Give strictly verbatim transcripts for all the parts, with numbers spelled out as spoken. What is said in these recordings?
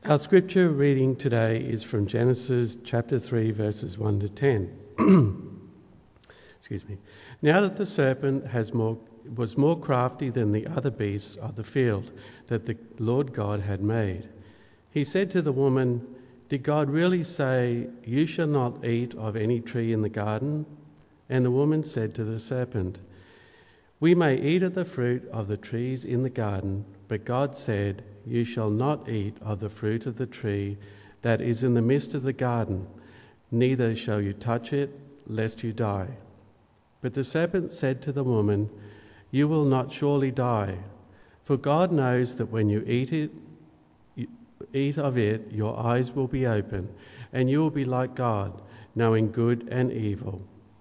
Our scripture reading today is from Genesis chapter three, verses one to ten. Excuse me. Now that the serpent has more, was more crafty than the other beasts of the field that the Lord God had made, he said to the woman, "Did God really say, 'You shall not eat of any tree in the garden?' And the woman said to the serpent, 'We may eat of the fruit of the trees in the garden, but God said, You shall not eat of the fruit of the tree that is in the midst of the garden, neither shall you touch it, lest you die.' But the serpent said to the woman, 'You will not surely die, for God knows that when you eat it, you eat of it, your eyes will be open, and you will be like God, knowing good and evil.'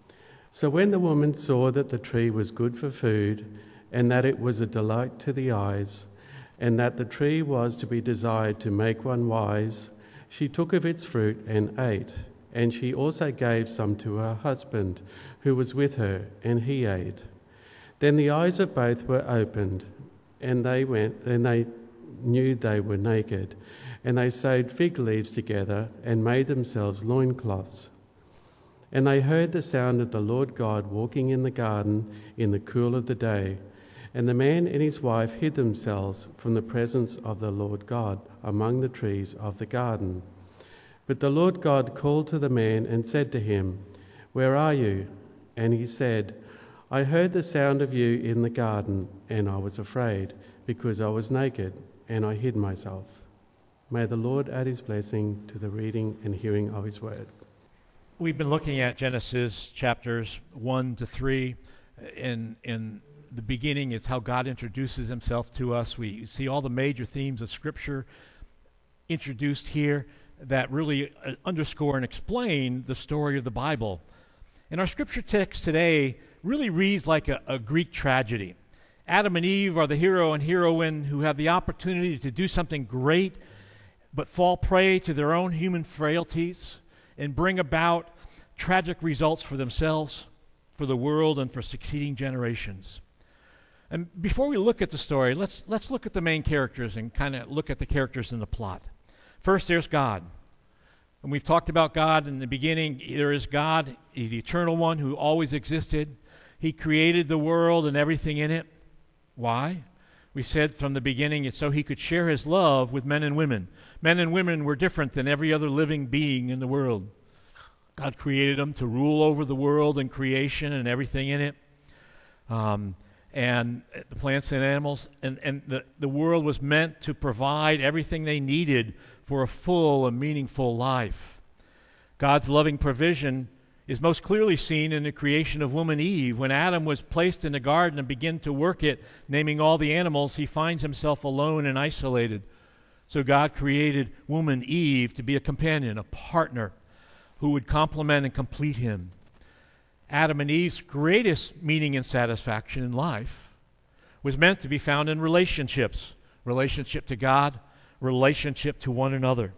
So when the woman saw that the tree was good for food, and that it was a delight to the eyes, and that the tree was to be desired to make one wise, she took of its fruit and ate. And she also gave some to her husband, who was with her, and he ate. Then the eyes of both were opened, and they went, and they knew they were naked. And they sewed fig leaves together and made themselves loincloths. And they heard the sound of the Lord God walking in the garden in the cool of the day. And the man and his wife hid themselves from the presence of the Lord God among the trees of the garden. But the Lord God called to the man and said to him, 'Where are you?' And he said, 'I heard the sound of you in the garden, and I was afraid, because I was naked, and I hid myself.' May the Lord add his blessing to the reading and hearing of his word." We've been looking at Genesis chapters one to three. In, in the beginning, it's how God introduces himself to us. We see all the major themes of Scripture introduced here that really underscore and explain the story of the Bible. And our Scripture text today really reads like a, a Greek tragedy. Adam and Eve are the hero and heroine who have the opportunity to do something great, but fall prey to their own human frailties and bring about tragic results for themselves, for the world, and for succeeding generations. And before we look at the story, let's let's look at the main characters and kind of look at the characters in the plot. First, there's God. And we've talked about God in the beginning. There is God, the eternal one who always existed. He created the world and everything in it. Why? We said from the beginning it's so he could share his love with men and women. Men and women were different than every other living being in the world. God created them to rule over the world and creation and everything in it, um, and the plants and animals. And, and the, the world was meant to provide everything they needed for a full and meaningful life. God's loving provision is most clearly seen in the creation of woman Eve. When Adam was placed in the garden and began to work it, naming all the animals, he finds himself alone and isolated. So God created woman Eve to be a companion, a partner, who would complement and complete him. Adam and Eve's greatest meaning and satisfaction in life was meant to be found in relationships, relationship to God, relationship to one another.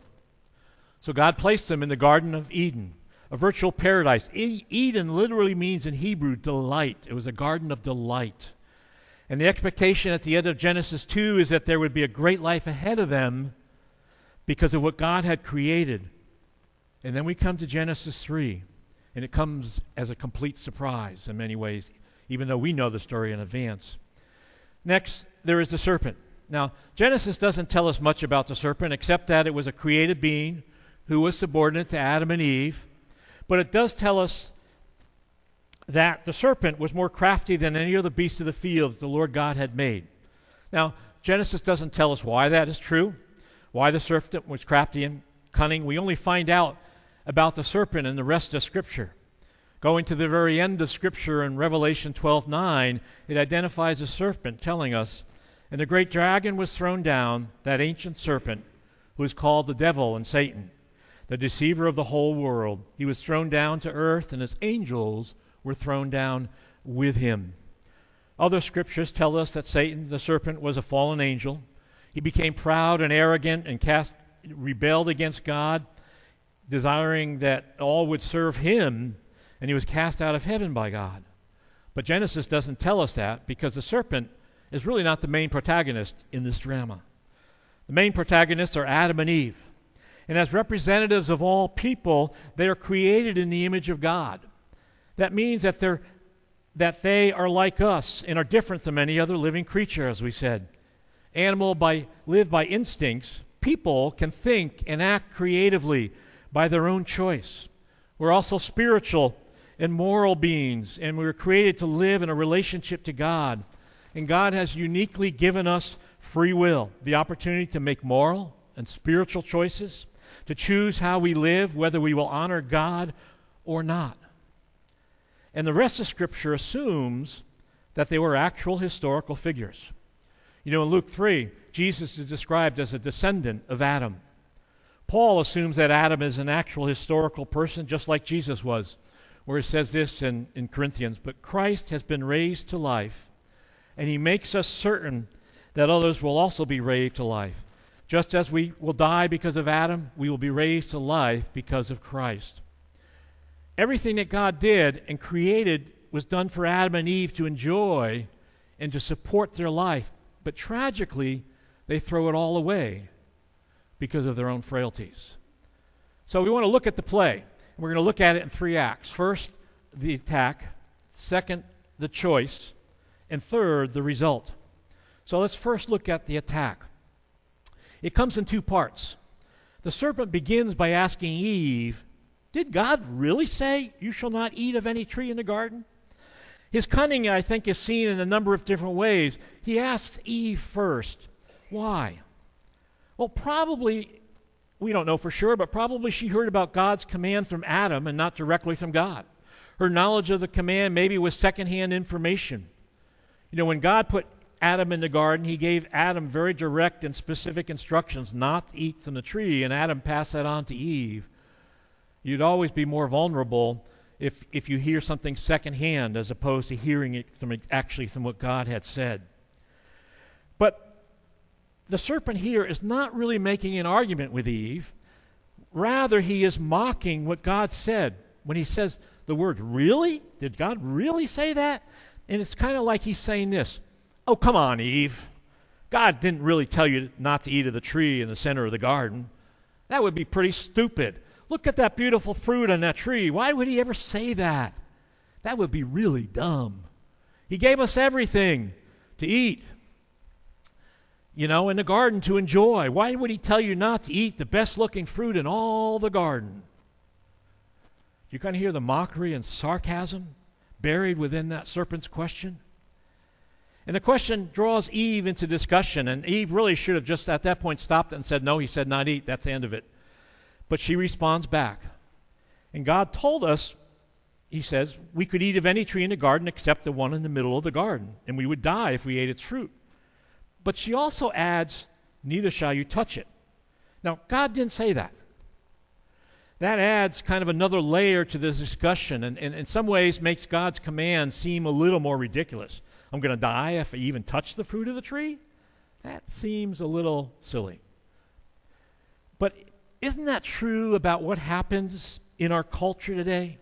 So God placed them in the Garden of Eden, a virtual paradise. E- Eden literally means in Hebrew delight. It was a garden of delight. And the expectation at the end of Genesis two is that there would be a great life ahead of them because of what God had created. And then we come to Genesis three, and it comes as a complete surprise in many ways, even though we know the story in advance. Next, there is the serpent. Now, Genesis doesn't tell us much about the serpent except that it was a created being who was subordinate to Adam and Eve. But it does tell us that the serpent was more crafty than any other beast of the field that the Lord God had made. Now, Genesis doesn't tell us why that is true, why the serpent was crafty and cunning. We only find out about the serpent in the rest of Scripture. Going to the very end of Scripture in Revelation twelve nine, it identifies a serpent, telling us, "And the great dragon was thrown down, that ancient serpent, who is called the devil and Satan, the deceiver of the whole world. He was thrown down to earth, and his angels were thrown down with him." Other scriptures tell us that Satan, the serpent, was a fallen angel. He became proud and arrogant and cast, rebelled against God, desiring that all would serve him, and he was cast out of heaven by God. But Genesis doesn't tell us that because the serpent is really not the main protagonist in this drama. The main protagonists are Adam and Eve. And as representatives of all people, they are created in the image of God. That means that they're that they are like us and are different than any other living creature, as we said. Animal by live by instincts. People can think and act creatively by their own choice. We're also spiritual and moral beings, and we were created to live in a relationship to God. And God has uniquely given us free will, the opportunity to make moral and spiritual choices, to choose how we live, whether we will honor God or not. And the rest of Scripture assumes that they were actual historical figures. You know, in Luke three, Jesus is described as a descendant of Adam. Paul assumes that Adam is an actual historical person, just like Jesus was, where he says this in, in Corinthians, but Christ has been raised to life, and he makes us certain that others will also be raised to life. Just as we will die because of Adam, we will be raised to life because of Christ. Everything that God did and created was done for Adam and Eve to enjoy and to support their life. But tragically, they throw it all away because of their own frailties. So we want to look at the play. We're going to look at it in three acts. First, the attack. Second, the choice. And third, the result. So let's first look at the attack. It comes in two parts. The serpent begins by asking Eve, did God really say, you shall not eat of any tree in the garden? His cunning, I think, is seen in a number of different ways. He asks Eve first, why? Well, probably, we don't know for sure, but probably she heard about God's command from Adam and not directly from God. Her knowledge of the command maybe was secondhand information. You know, when God put Adam in the garden, he gave Adam very direct and specific instructions not to eat from the tree, and Adam passed that on to Eve. You'd always be more vulnerable if, if you hear something secondhand as opposed to hearing it from actually from what God had said. But the serpent here is not really making an argument with Eve. Rather, he is mocking what God said when he says the word, really? Did God really say that? And it's kind of like he's saying this, oh, come on, Eve. God didn't really tell you not to eat of the tree in the center of the garden. That would be pretty stupid. Look at that beautiful fruit on that tree. Why would he ever say that? That would be really dumb. He gave us everything to eat, you know, in the garden to enjoy. Why would he tell you not to eat the best-looking fruit in all the garden? You kind of hear the mockery and sarcasm buried within that serpent's question? And the question draws Eve into discussion, and Eve really should have just at that point stopped it and said, no, he said not eat, that's the end of it. But she responds back. And God told us, he says, we could eat of any tree in the garden except the one in the middle of the garden, and we would die if we ate its fruit. But she also adds, neither shall you touch it. Now, God didn't say that. That adds kind of another layer to this discussion, and, and in some ways makes God's command seem a little more ridiculous. I'm going to die if I even touch the fruit of the tree? That seems a little silly. But isn't that true about what happens in our culture today?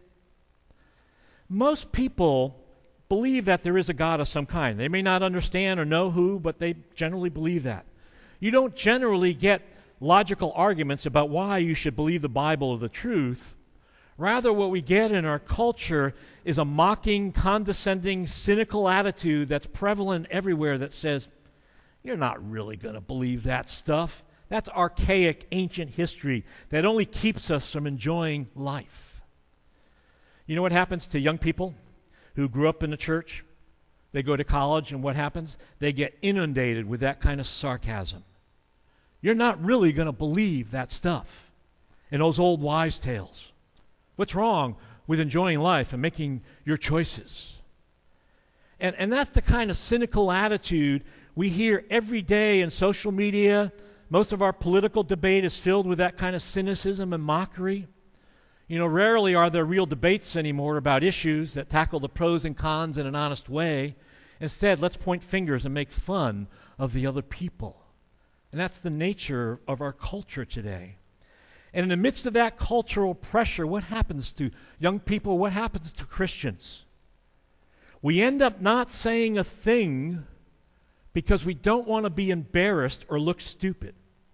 Most people believe that there is a God of some kind. They may not understand or know who, but they generally believe that. You don't generally get logical arguments about why you should believe the Bible or the truth. Rather, what we get in our culture is a mocking, condescending, cynical attitude that's prevalent everywhere that says, you're not really going to believe that stuff. That's archaic, ancient history that only keeps us from enjoying life. You know what happens to young people who grew up in the church? They go to college, and what happens? They get inundated with that kind of sarcasm. You're not really going to believe that stuff and those old wives' tales. What's wrong with enjoying life and making your choices? And, and that's the kind of cynical attitude we hear every day in social media. Most of our political debate is filled with that kind of cynicism and mockery. You know, rarely are there real debates anymore about issues that tackle the pros and cons in an honest way. Instead, let's point fingers and make fun of the other people. And that's the nature of our culture today. And in the midst of that cultural pressure, what happens to young people? What happens to Christians? We end up not saying a thing because we don't want to be embarrassed or look stupid.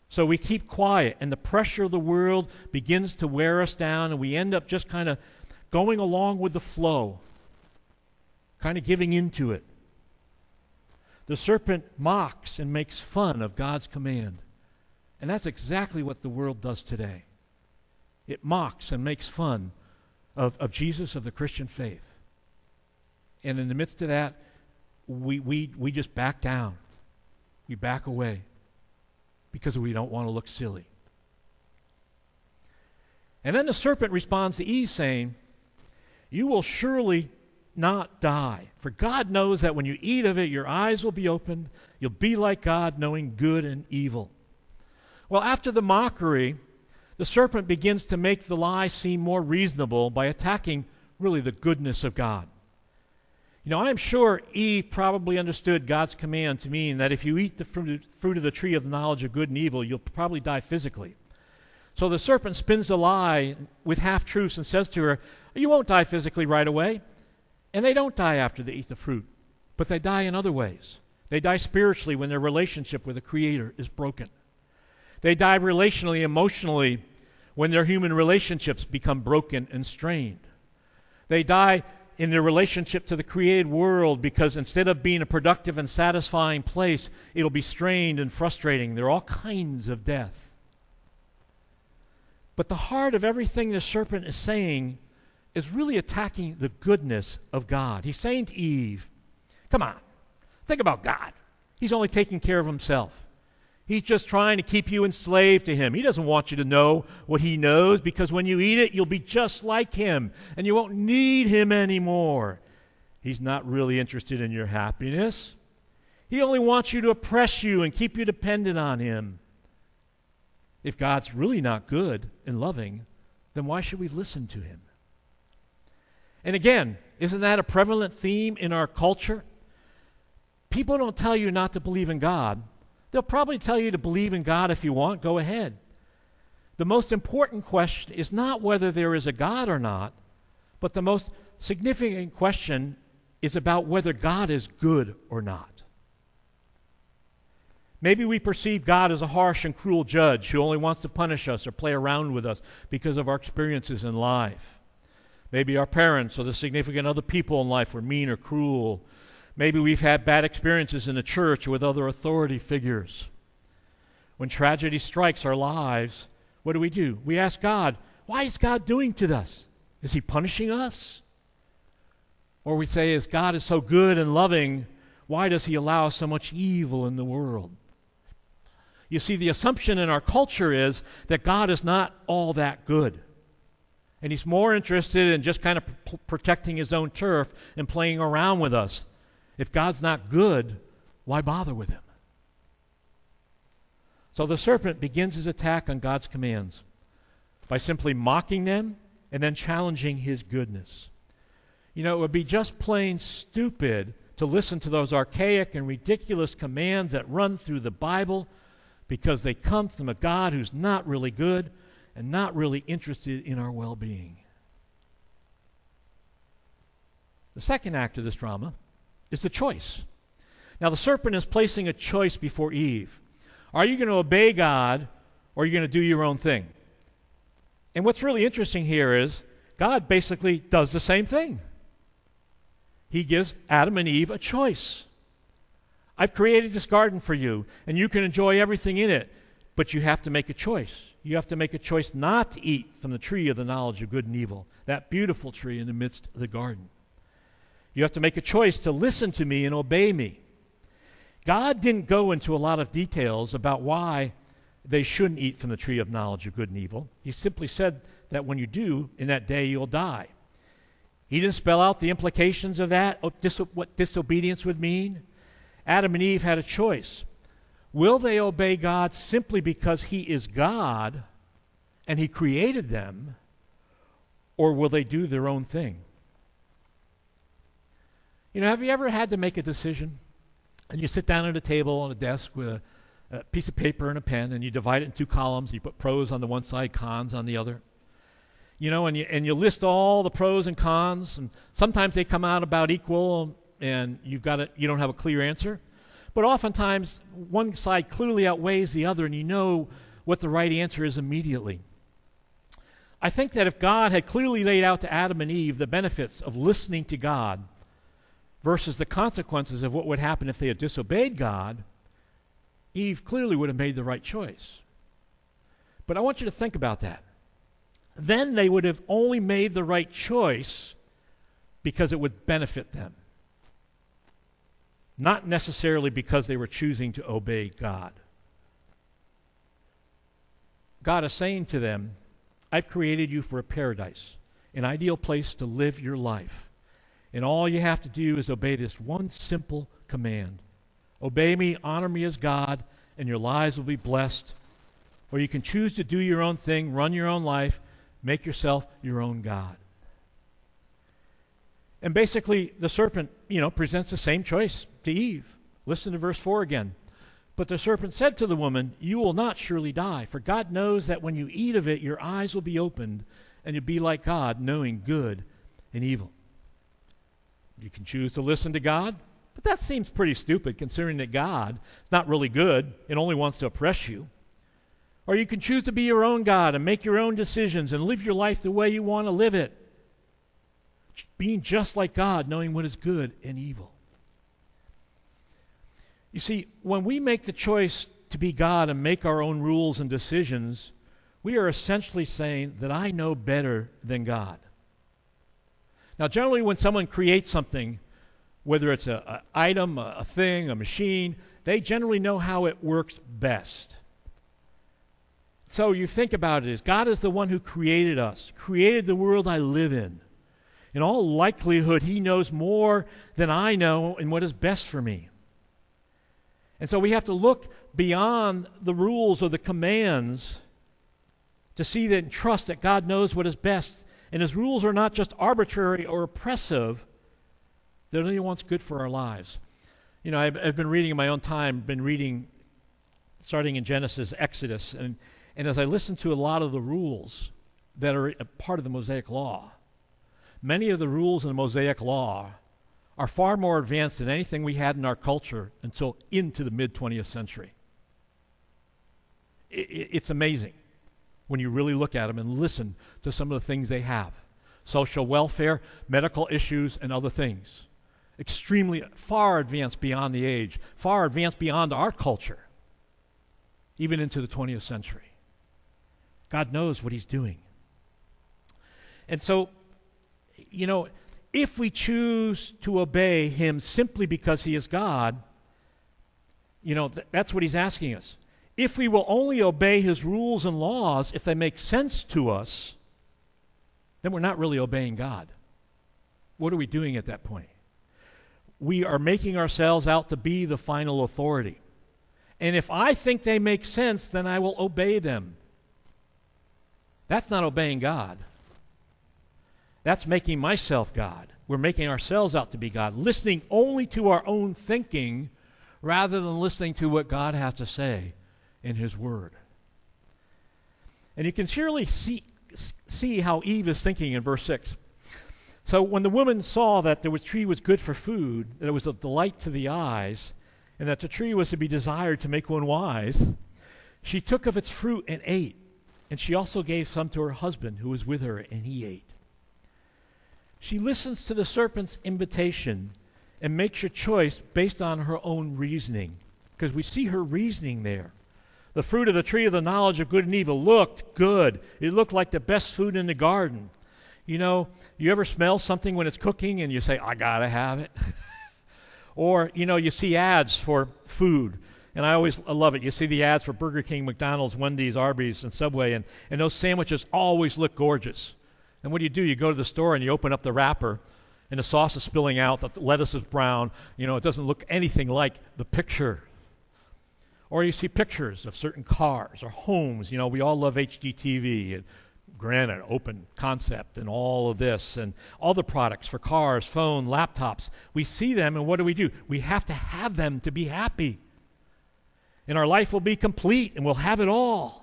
So we keep quiet, and the pressure of the world begins to wear us down, and we end up just kind of going along with the flow, kind of giving into it. The serpent mocks and makes fun of God's command. And that's exactly what the world does today. It mocks and makes fun of, of Jesus, of the Christian faith. And in the midst of that, we, we, we just back down. We back away because we don't want to look silly. And then the serpent responds to Eve saying, "You will surely not die. For God knows that when you eat of it, your eyes will be opened. You'll be like God, knowing good and evil." Well, after the mockery, the serpent begins to make the lie seem more reasonable by attacking really the goodness of God. You know, I'm sure Eve probably understood God's command to mean that if you eat the fruit of the tree of the knowledge of good and evil, you'll probably die physically. So the serpent spins the lie with half-truths and says to her, "You won't die physically right away." And they don't die after they eat the fruit, but they die in other ways. They die spiritually when their relationship with the Creator is broken. They die relationally, emotionally, when their human relationships become broken and strained. They die in their relationship to the created world because instead of being a productive and satisfying place, it'll be strained and frustrating. There are all kinds of death. But the heart of everything the serpent is saying is really attacking the goodness of God. He's saying to Eve, come on, think about God. He's only taking care of himself. He's just trying to keep you enslaved to him. He doesn't want you to know what he knows, because when you eat it, you'll be just like him, and you won't need him anymore. He's not really interested in your happiness. He only wants you to oppress you and keep you dependent on him. If God's really not good and loving, then why should we listen to him? And again, isn't that a prevalent theme in our culture? People don't tell you not to believe in God. They'll probably tell you to believe in God if you want. Go ahead. The most important question is not whether there is a God or not, but the most significant question is about whether God is good or not. Maybe we perceive God as a harsh and cruel judge who only wants to punish us or play around with us because of our experiences in life. Maybe our parents or the significant other people in life were mean or cruel. Maybe we've had bad experiences in the church or with other authority figures. When tragedy strikes our lives, what do we do? We ask God, why is God doing to us? Is he punishing us? Or we say, as God is so good and loving, why does he allow so much evil in the world? You see, the assumption in our culture is that God is not all that good. And he's more interested in just kind of p- protecting his own turf and playing around with us. If God's not good, why bother with him? So the serpent begins his attack on God's commands by simply mocking them and then challenging his goodness. You know, it would be just plain stupid to listen to those archaic and ridiculous commands that run through the Bible because they come from a God who's not really good and not really interested in our well-being. The second act of this drama is the choice. Now, the serpent is placing a choice before Eve. Are you going to obey God, or are you going to do your own thing? And what's really interesting here is God basically does the same thing. He gives Adam and Eve a choice. I've created this garden for you, and you can enjoy everything in it, but you have to make a choice. You have to make a choice not to eat from the tree of the knowledge of good and evil, that beautiful tree in the midst of the garden. You have to make a choice to listen to me and obey me. God didn't go into a lot of details about why they shouldn't eat from the tree of knowledge of good and evil. He simply said that when you do, in that day you'll die. He didn't spell out the implications of that, what disobedience would mean. Adam and Eve had a choice. Will they obey God simply because he is God and he created them, or will they do their own thing? You know, have you ever had to make a decision and you sit down at a table on a desk with a, a piece of paper and a pen and you divide it in two columns, you put pros on the one side, cons on the other? You know, and you, and you list all the pros and cons, and sometimes they come out about equal and you've got a, you don't have a clear answer. but oftentimes one side clearly outweighs the other, and you know what the right answer is immediately. I think that if God had clearly laid out to Adam and Eve the benefits of listening to God versus the consequences of what would happen if they had disobeyed God, Eve clearly would have made the right choice. But I want you to think about that. Then they would have only made the right choice because it would benefit them, not necessarily because they were choosing to obey God. God is saying to them, I've created you for a paradise, an ideal place to live your life. And all you have to do is obey this one simple command. Obey me, honor me as God, and your lives will be blessed. Or you can choose to do your own thing, run your own life, make yourself your own God. And basically, the serpent, you know, presents the same choice to Eve. Listen to verse four again. But the serpent said to the woman, you will not surely die, for God knows that when you eat of it, your eyes will be opened, and you'll be like God, knowing good and evil. You can choose to listen to God, but that seems pretty stupid, considering that God is not really good and only wants to oppress you. Or you can choose to be your own God and make your own decisions and live your life the way you want to live it, being just like God, knowing what is good and evil. You see, when we make the choice to be God and make our own rules and decisions, we are essentially saying that I know better than God. Now, generally when someone creates something, whether it's an item, a, a thing, a machine, they generally know how it works best. So you think about it as God is the one who created us, created the world I live in. In all likelihood, he knows more than I know and what is best for me. And so we have to look beyond the rules or the commands to see that and trust that God knows what is best. And his rules are not just arbitrary or oppressive, they're only what's good for our lives. You know, I've, I've been reading in my own time, been reading, starting in Genesis, Exodus, and, and as I listen to a lot of the rules that are a part of the Mosaic Law, many of the rules in the Mosaic Law are far more advanced than anything we had in our culture until into the mid-twentieth century. It, it, it's amazing when you really look at them and listen to some of the things they have. Social welfare, medical issues, and other things. Extremely, far advanced beyond the age, far advanced beyond our culture, even into the twentieth century. God knows what he's doing. And so, you know, if we choose to obey him simply because he is God, you know, th- that's what he's asking us. If we will only obey his rules and laws if they make sense to us, then we're not really obeying God. What are we doing at that point? We are making ourselves out to be the final authority. And if I think they make sense, then I will obey them. That's not obeying God. That's making myself God. We're making ourselves out to be God, listening only to our own thinking rather than listening to what God has to say in his word. And you can surely see, see how Eve is thinking in verse six. So when the woman saw that the tree was good for food, that it was a delight to the eyes, and that the tree was to be desired to make one wise, she took of its fruit and ate, and she also gave some to her husband who was with her, and he ate. She listens to the serpent's invitation and makes her choice based on her own reasoning, because we see her reasoning there. The fruit of the tree of the knowledge of good and evil looked good. It looked like the best food in the garden. You know, you ever smell something when it's cooking and you say, I gotta have it? Or, you know, you see ads for food. And I always I love it. You see the ads for Burger King, McDonald's, Wendy's, Arby's, and Subway, and, and those sandwiches always look gorgeous. And what do you do? You go to the store and you open up the wrapper, and the sauce is spilling out, the lettuce is brown. You know, it doesn't look anything like the picture. Or you see pictures of certain cars or homes. You know, we all love H D T V and Granite, Open Concept, and all of this, and all the products for cars, phone, laptops. We see them, and what do we do? We have to have them to be happy. And our life will be complete, and we'll have it all.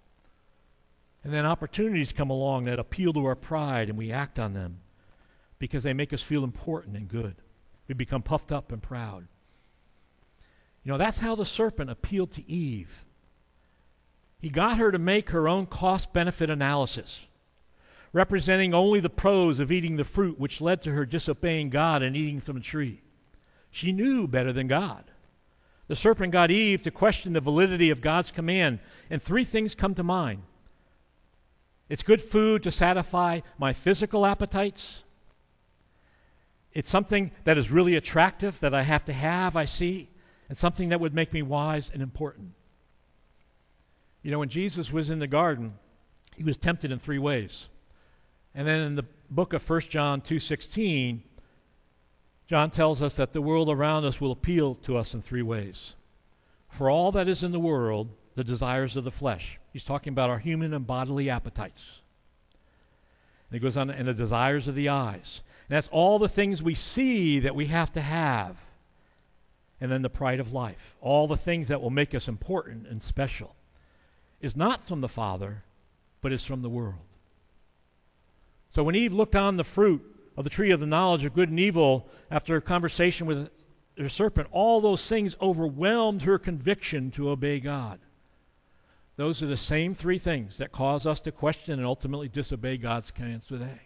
And then opportunities come along that appeal to our pride, and we act on them because they make us feel important and good. We become puffed up and proud. You know, that's how the serpent appealed to Eve. He got her to make her own cost-benefit analysis, representing only the pros of eating the fruit, which led to her disobeying God and eating from the tree. She knew better than God. The serpent got Eve to question the validity of God's command, and three things come to mind. It's good food to satisfy my physical appetites. It's something that is really attractive that I have to have, I see, and something that would make me wise and important. You know, when Jesus was in the garden, he was tempted in three ways. And then in the book of First John two sixteen, John tells us that the world around us will appeal to us in three ways. For all that is in the world, the desires of the flesh. He's talking about our human and bodily appetites. And he goes on, and the desires of the eyes. And that's all the things we see that we have to have. And then the pride of life. All the things that will make us important and special is not from the Father, but is from the world. So when Eve looked on the fruit of the tree of the knowledge of good and evil after a conversation with the serpent, all those things overwhelmed her conviction to obey God. Those are the same three things that cause us to question and ultimately disobey God's commands today.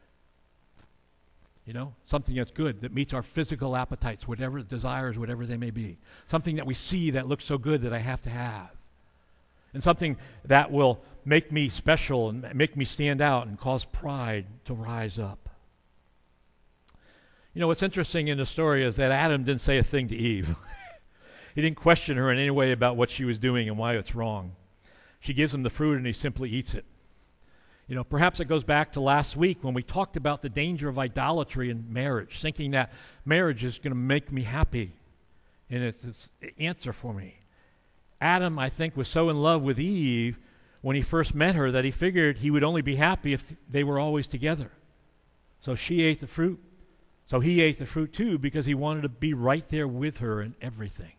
You know, something that's good, that meets our physical appetites, whatever desires, whatever they may be. Something that we see that looks so good that I have to have. And something that will make me special and make me stand out and cause pride to rise up. You know, what's interesting in the story is that Adam didn't say a thing to Eve. He didn't question her in any way about what she was doing and why it's wrong. She gives him the fruit and he simply eats it. You know, perhaps it goes back to last week when we talked about the danger of idolatry in marriage, thinking that marriage is going to make me happy and it's this answer for me. Adam, I think, was so in love with Eve when he first met her that he figured he would only be happy if they were always together. So she ate the fruit. So he ate the fruit too because he wanted to be right there with her in everything.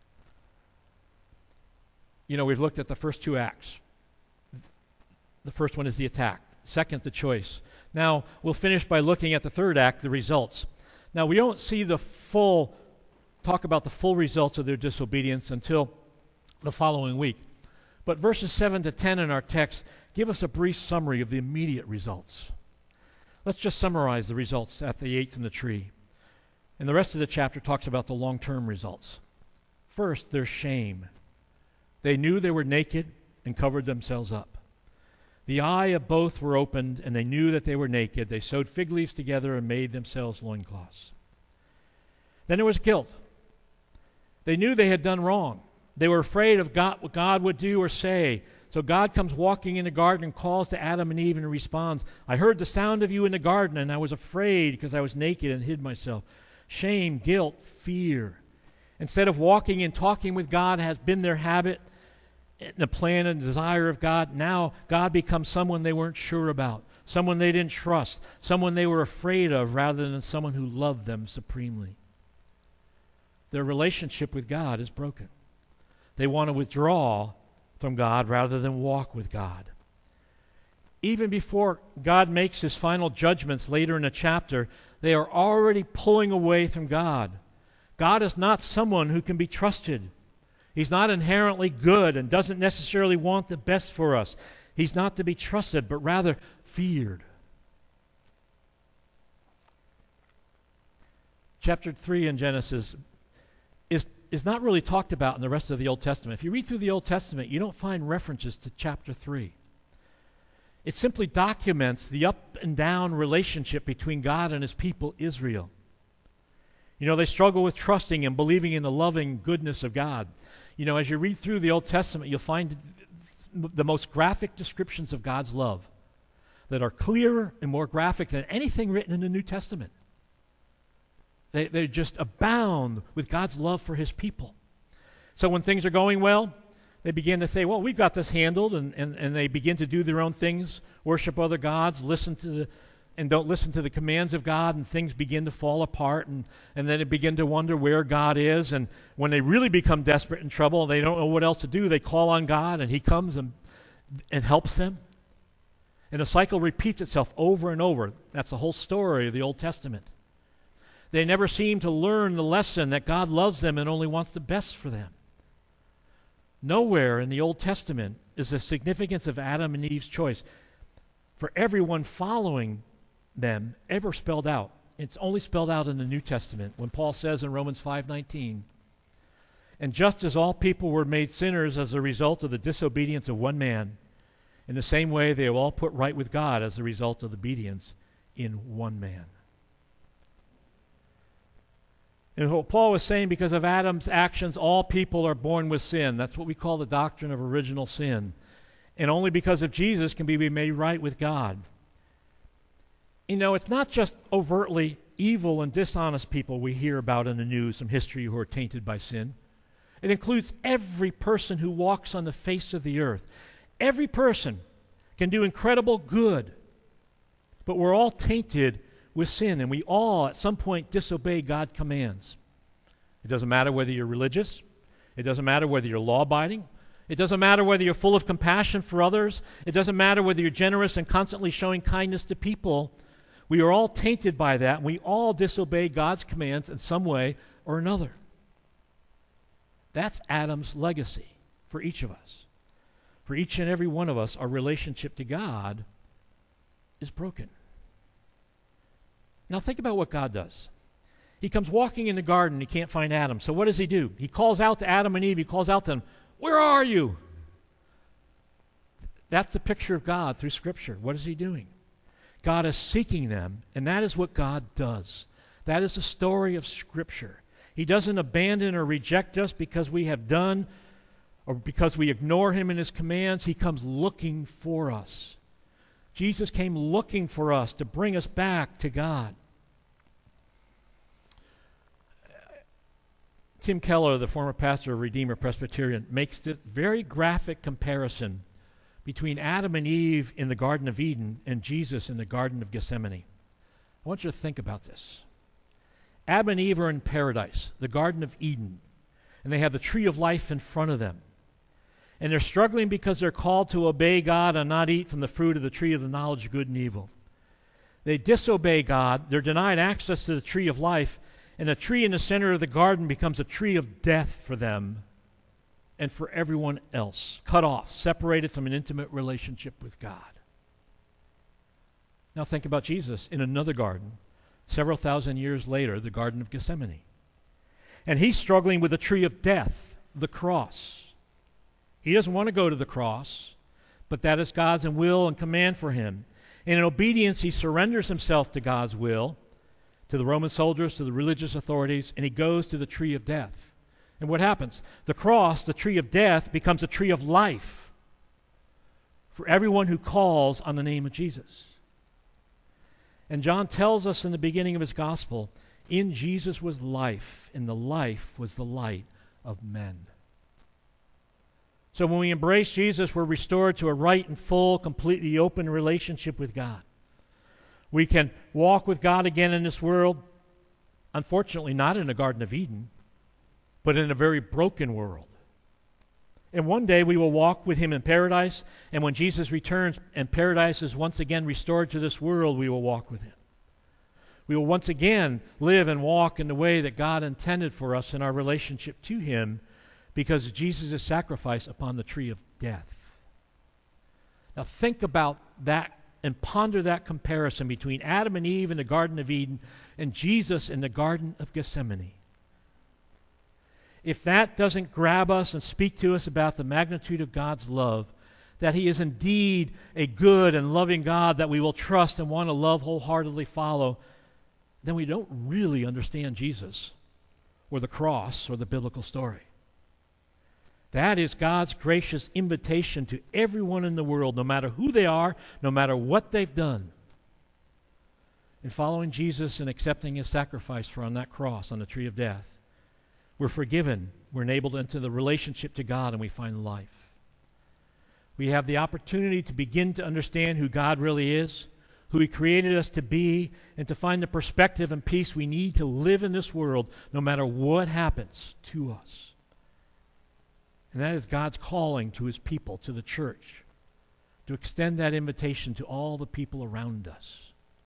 You know, we've looked at the first two acts. The first one is the attack. Second, the choice. Now, we'll finish by looking at the third act, the results. Now, we don't see the full, talk about the full results of their disobedience until the following week. But verses seven to ten in our text give us a brief summary of the immediate results. Let's just summarize the results after they ate from the tree. And the rest of the chapter talks about the long-term results. First, their shame. They knew they were naked and covered themselves up. The eye of both were opened, and they knew that they were naked. They sewed fig leaves together and made themselves loincloths. Then there was guilt. They knew they had done wrong. They were afraid of God, what God would do or say. So God comes walking in the garden and calls to Adam and Eve and responds, I heard the sound of you in the garden, and I was afraid because I was naked and hid myself. Shame, guilt, fear. Instead of walking and talking with God has been their habit, the plan and desire of God. Now God becomes someone they weren't sure about, someone they didn't trust, someone they were afraid of rather than someone who loved them supremely. Their relationship with God is broken. They want to withdraw from God rather than walk with God. Even before God makes his final judgments later in the chapter, they are already pulling away from God. God is not someone who can be trusted. He's not inherently good and doesn't necessarily want the best for us. He's not to be trusted, but rather feared. Chapter three in Genesis is, is not really talked about in the rest of the Old Testament. If you read through the Old Testament, you don't find references to chapter three. It simply documents the up and down relationship between God and his people, Israel. You know, they struggle with trusting and believing in the loving goodness of God. You know, as you read through the Old Testament, you'll find the most graphic descriptions of God's love that are clearer and more graphic than anything written in the New Testament. They, they just abound with God's love for his people. So when things are going well, they begin to say, well, we've got this handled, and, and, and they begin to do their own things, worship other gods, listen to the, and don't listen to the commands of God, and things begin to fall apart, and, and then they begin to wonder where God is, and when they really become desperate and trouble, they don't know what else to do, they call on God, and he comes and, and helps them. And the cycle repeats itself over and over. That's the whole story of the Old Testament. They never seem to learn the lesson that God loves them and only wants the best for them. Nowhere in the Old Testament is the significance of Adam and Eve's choice for everyone following them ever spelled out. It's only spelled out in the New Testament when Paul says in Romans five nineteen, "And just as all people were made sinners as a result of the disobedience of one man, in the same way they are all put right with God as a result of obedience in one man." And what Paul was saying, because of Adam's actions, all people are born with sin. That's what we call the doctrine of original sin. And only because of Jesus can we be made right with God. You know, it's not just overtly evil and dishonest people we hear about in the news from history who are tainted by sin. It includes every person who walks on the face of the earth. Every person can do incredible good, but we're all tainted with sin, and we all at some point disobey God's commands. It doesn't matter whether you're religious. It doesn't matter whether you're law-abiding. It doesn't matter whether you're full of compassion for others. It doesn't matter whether you're generous and constantly showing kindness to people. We are all tainted by that, and we all disobey God's commands in some way or another. That's Adam's legacy for each of us. For each and every one of us, our relationship to God is broken. Now think about what God does. He comes walking in the garden, he can't find Adam. So what does he do? He calls out to Adam and Eve, he calls out to them, "Where are you?" That's the picture of God through Scripture. What is he doing? God is seeking them, and that is what God does. That is the story of Scripture. He doesn't abandon or reject us because we have done or because we ignore him and his commands. He comes looking for us. Jesus came looking for us to bring us back to God. Tim Keller, the former pastor of Redeemer Presbyterian, makes this very graphic comparison between Adam and Eve in the Garden of Eden and Jesus in the Garden of Gethsemane. I want you to think about this. Adam and Eve are in paradise, the Garden of Eden, and they have the tree of life in front of them. And they're struggling because they're called to obey God and not eat from the fruit of the tree of the knowledge of good and evil. They disobey God, they're denied access to the tree of life, and the tree in the center of the garden becomes a tree of death for them and for everyone else, cut off, separated from an intimate relationship with God. Now think about Jesus in another garden, several thousand years later, the Garden of Gethsemane. And he's struggling with the tree of death, the cross. He doesn't want to go to the cross, but that is God's will and command for him. And in obedience, he surrenders himself to God's will, to the Roman soldiers, to the religious authorities, and he goes to the tree of death. And what happens? The cross, the tree of death, becomes a tree of life for everyone who calls on the name of Jesus. And John tells us in the beginning of his gospel, in Jesus was life, and the life was the light of men. So when we embrace Jesus, we're restored to a right and full, completely open relationship with God. We can walk with God again in this world, unfortunately not in the Garden of Eden, but in a very broken world. And one day we will walk with him in paradise, and when Jesus returns and paradise is once again restored to this world, we will walk with him. We will once again live and walk in the way that God intended for us in our relationship to him, because of Jesus' sacrifice upon the tree of death. Now think about that and ponder that comparison between Adam and Eve in the Garden of Eden and Jesus in the Garden of Gethsemane. If that doesn't grab us and speak to us about the magnitude of God's love, that he is indeed a good and loving God that we will trust and want to love, wholeheartedly follow, then we don't really understand Jesus or the cross or the biblical story. That is God's gracious invitation to everyone in the world, no matter who they are, no matter what they've done. In following Jesus and accepting his sacrifice for on that cross on the tree of death, we're forgiven, we're enabled into the relationship to God, and we find life. We have the opportunity to begin to understand who God really is, who he created us to be, and to find the perspective and peace we need to live in this world no matter what happens to us. And that is God's calling to his people, to the church, to extend that invitation to all the people around us.